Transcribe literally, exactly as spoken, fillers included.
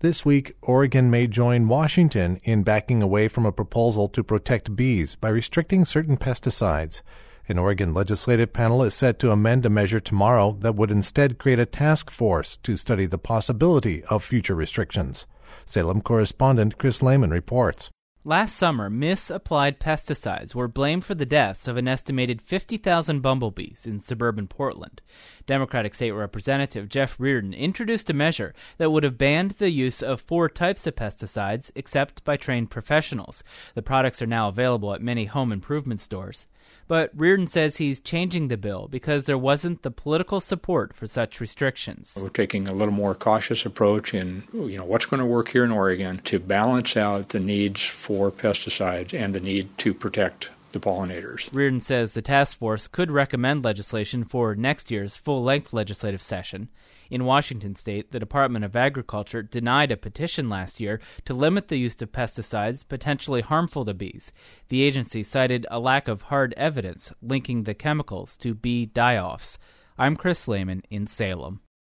This week, Oregon may join Washington in backing away from a proposal to protect bees by restricting certain pesticides. An Oregon legislative panel is set to amend a measure tomorrow that would instead create a task force to study the possibility of future restrictions. Salem correspondent Chris Lehman reports. Last summer, misapplied pesticides were blamed for the deaths of an estimated fifty thousand bumblebees in suburban Portland. Democratic State Representative Jeff Reardon introduced a measure that would have banned the use of four types of pesticides except by trained professionals. The products are now available at many home improvement stores. But Reardon says he's changing the bill because there wasn't the political support for such restrictions. We're taking a little more cautious approach in, you know, what's going to work here in Oregon to balance out the needs for pesticides and the need to protect the pollinators. Reardon says the task force could recommend legislation for next year's full-length legislative session. In Washington state, the Department of Agriculture denied a petition last year to limit the use of pesticides potentially harmful to bees. The agency cited a lack of hard evidence linking the chemicals to bee die-offs. I'm Chris Lehman in Salem.